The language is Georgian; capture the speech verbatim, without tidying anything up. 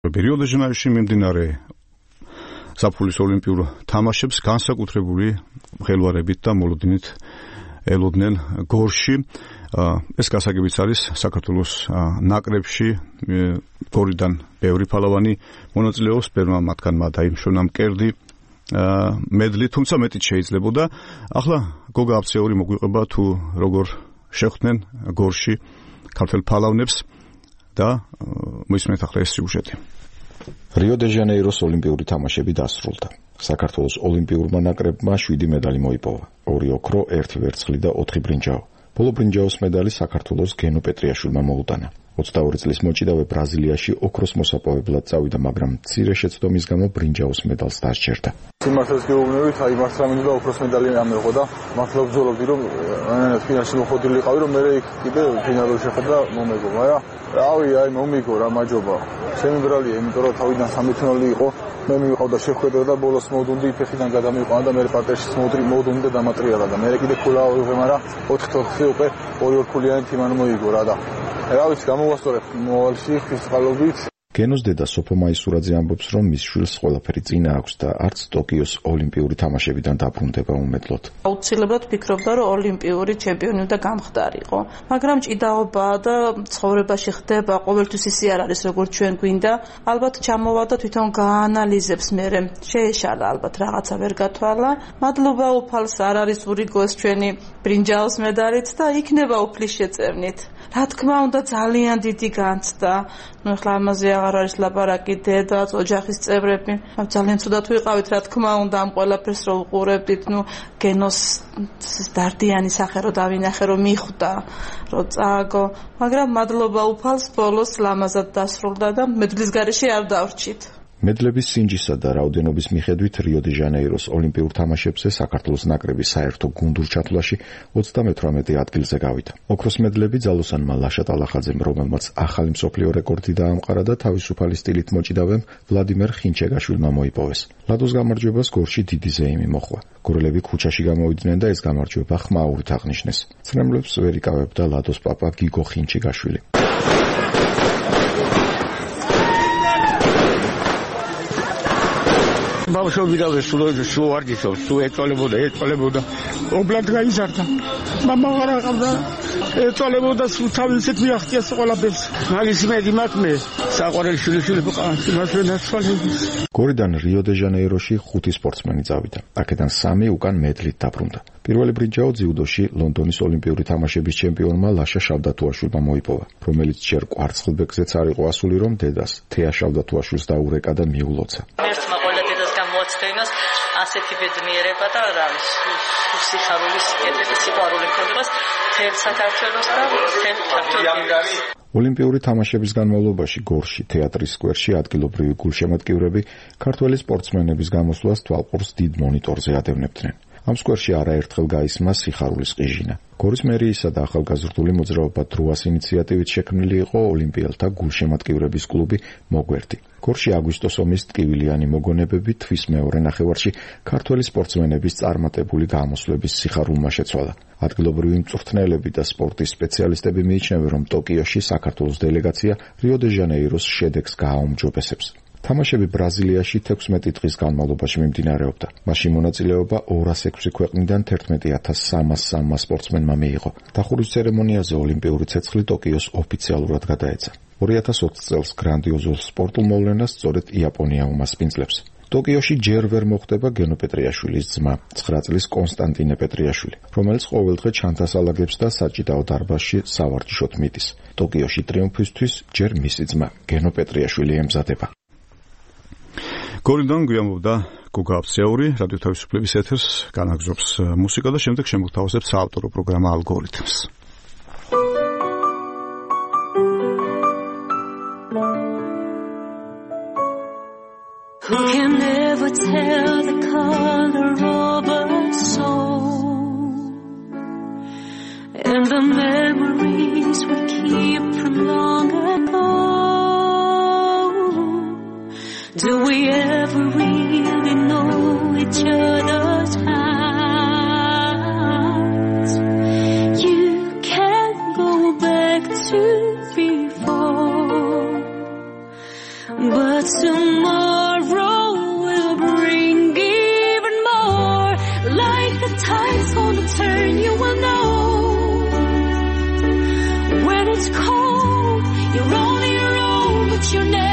რიო-დე-ჟანეიროში მიმდინარე საფულის ოლიმპიურ თამაშებს განსაკუთრებული ხელვარებით და მოლოდინით ელოდნენ გორში. ეს გასაგებიც არის საქართველოს ნაკრებში გორიდან ბევრი ფალავანი მონაწილეობს, ბევრმა მათგანმა დაიმშვენა მკერდი მედლი, თუმცა მეტიც შეიძლებოდა. ახლა გოგა აბციური მოგვიყვება თუ როგორ შეხვდნენ გორში ქართველ ფალავნებს და მოისმენთ ახლა ეს სიუჟეტი. რიო-დე-ჟანეიროს ოლიმპიური თამაშები დასრულდა. საქართველოს ოლიმპიურმა ნაკრებმა შვიდი medali მოიპოვა. ორი ოქრო, ერთი ვერცხლი და ოთხი ბრინჯაო. ბოლო ბრინჯაოს medali საქართველოს გენო პეტრიაშვილმა მოუტანა. ოცდაორი წლის მოჭიდავე ბრაზილიაში ოქროს მოსაპოვებლად წავიდა, მაგრამ მცირე შეცდომის გამო ბრინჯაოს medalს დასჯერდა. სიმართლეს გეუბნებით, აი მართლა მინდა ოქროს medali ამეღო და მართლა ვძოლობდი რომ ანანას ფინალში მოხდილი იყავი, რომ მე იქ კიდე ფინალში შეხვდა მომეგო, მაგრამ რავი, აი მომიგო რა მაჯობა. ჩემი ბრალია, იმიტომ რომ თავიდან სამი ფინალი იყო. მე მივიყავდა შეხვედრა და ბოლოს მოვდუნდი ფეხიდან გადამიყვანა და მე პარტერში მოვდუნდი და დამატრიალა და მე კიდე ქულა ავიღე, მაგრამ ოთხი ოთხი უკვე ორი ორქულიანი თიმანი მოიგო რა და რა ვიცი გამოვასწორებ მოვალში ფიზიკალობით. გენოს დედა სოფო მაისურაძე ამბობს, რომ მის შვილს ყველაფერი წინა აქვს და არც ტოკიოს ოლიმპიური თამაშებიდან დაბრუნდება უმედლოდ. აუცილებლად ფიქრობდა, რომ ოლიმპიური ჩემპიონი უნდა გამხდარიყო, მაგრამ ჭიდაობა და ცხოვრებაში ხდება, ყოველთვის ისე არ არის, როგორც ჩვენ გვინდა. ალბათ ჩამოვა და თვითონ გაანალიზებს მერე. შეეშალა ალბათ რაღაცა ვერ გათვალა. მადლობა უფალს არ არის ურიგოს ჩვენი ბრინჯაოს medalით და იქნება უფლის შეწევნით. რა თქმა უნდა ძალიან დიდი განცდა. ნუ ახლა ამაზე აღარ არის ლაპარაკი, დედაც, ოჯახის წევრები. ძალიან ცუდად ვიყავით, რა თქმა უნდა, ამ ყველაფერს რო უყურებდით, ნუ გენოს დარდიანი სახე რო დავინახე, რომ მიხვდა, რო წააგო, მაგრამ მადლობა უფალს, ბოლოს ლამაზად დასრულდა და მედლის გარეშე არ დავრჩით. მედლების სინჯისა და რაოდენობის მიხედვით რიო-დე-ჟანეიროს ოლიმპიურ თამაშებზე საქართველოს ნაკრები საერთო გუნდურ ჩათვლაში ოცდამეთვრამეტე ადგილზე გავიდა. ოქროს მედლები ძალოსანმა ლაშა ტალახაძემ, რომელმაც ახალი მსოფლიო რეკორდი დაამყარა და თავისუფალი სტილით მოჭიდავემ ვლადიმერ ხინჩეგაშვილმა მოიპოვეს. ლადოს გამარჯვებას გორში დიდი ზეიმი მოხვა. გორელები ქუჩაში გამოვიდნენ და ეს გამარჯვება ხმაურით აღნიშნეს. ცრემლებს ვერ იკავებდა ლადოს პაპა გიგო ხინჩეგაშვილი. ბავშვობიდანვე სულ ვარჯიშობს, სულ ეწოლებოდა, ეწოლებოდა. ობლად გაიზარდა. მამა ვარ აყავდა, ეწოლებოდა, სულ თავის ისეთ მიაღწიეს ყველაფერს. მაგის მედი მაქვს მე. საყვარელი შვილიშვილი ვიყავ, იმას ვერ ნაცვალებს. გორიდან რიო-დე-ჟანეიროში ხუთი სპორტსმენი წავიდა. აქედან სამი უკან მედლით დაბრუნდა. პირველი ბრინჯაო ძიუდოში ლონდონის ოლიმპიური თამაშების ჩემპიონმა ლაშა შავდათუაშვილმა მოიპოვა, რომელიც ჯერ კვარცხლბეკზეც არ იყო ასული, რომ დედას თეა შავდათუაშვილს დაურეკა და მიულოცა. მოწდენას ასეთი ბედნიერება და რა ვიცი სიხარულის კეთილი სიყვარული ქონებას თელ საქართველოს და თელ საქართველოს. ოლიმპიური თამაშების განმავლობაში გორში, თეატრის სკვერში ადგილობრივი გულშემატკივრები ქართველი სპორტსმენების გამოსვლას თვალყურს დიდ მონიტორზე ადევნებდნენ. ამ სკვერში არაერთხელ გაისმა სიხარულის ყიჟინა. გორის მერიისა და ახალგაზრდული მოძრაობა დროას ინიციატივით შექმნილი იყო ოლიმპიელთა გულშემატკივრების კლუბი მოგვერდი. გორში აგვისტოს ომის ტკივილიანი მოგონებები თვის მეორე ნახევარში ქართველი სპორტსმენების წარმატებული გამოსვლების სიხარულმა შეცვალა. ადგილობრივი მწვრთნელები და სპორტის სპეციალისტები მიიჩნევენ, რომ ტოკიოში საქართველოს დელეგაცია რიო-დე-ჟანეიროს შედეგს გააუმჯობესებს. თამაშები ბრაზილიაში თექვსმეტი დღის განმავლობაში მიმდინარეობდა. მაშინ მონაწილეობა ორას ექვსი ქვეყნიდან თერთმეტი ათას სამას სამმა სპორტსმენმა მიიღო. დახურვის ცერემონიაზე ოლიმპიური ცეცხლი ტოკიოს ოფიციალურად გადაეცა. ორი ათას ოცი წელს გრანდიოზულ სპორტულ მოვლენას სწორედ იაპონია უმასპინძლებს. ტოკიოში ჯერ ვერ მოხდება გენო პეტრიაშვილის ძმა, ცხრა წლის კონსტანტინე პეტრიაშვილი, რომელიც ყოველდღე ჩანთას ალაგებს და საჭიდაო დარბაზში სავარჯიშოდ მიდის. ტოკიოში ტრიუმფისთვის ჯერ მისი ძმა, გენო პეტრიაშვილი ემზადება. გორიდან გვიამბობდა გოგა აბციური, რადიო თავისუფლების ეთერს განაგზობს მუსიკა და შემდეგ შემოგთავაზებს საავტორო პროგრამა ალგორითმს. Who can never tell the color of a soul and the memories we keep from long ago? Do we ever really know each other's hearts? You can't go back to before, but But tomorrow will bring even more. Like the tide's gonna turn, you will know. When it's cold, you're on your own, but you're never